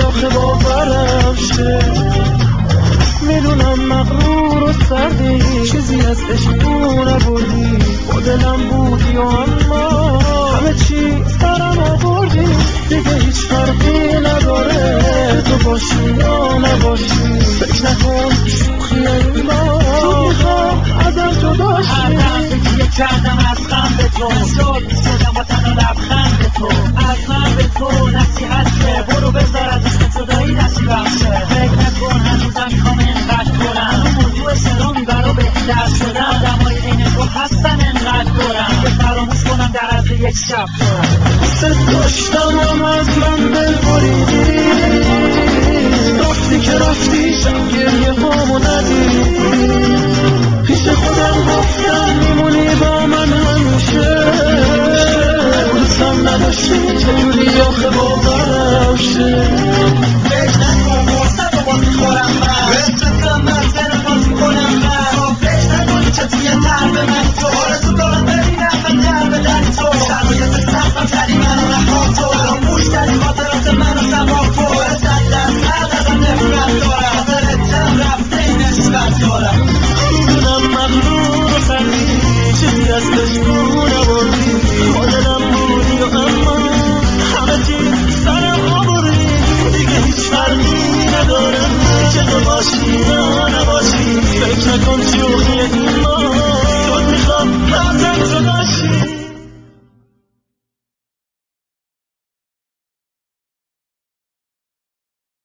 آخه باورم شه. میدونم مغرور و سردی چیزی از عشقو نبردی، با دلم بودی و اما همه چیز برم آوردی. دیگه هیچ فرقی نداره تو باشی یا نباشی، فکر نکن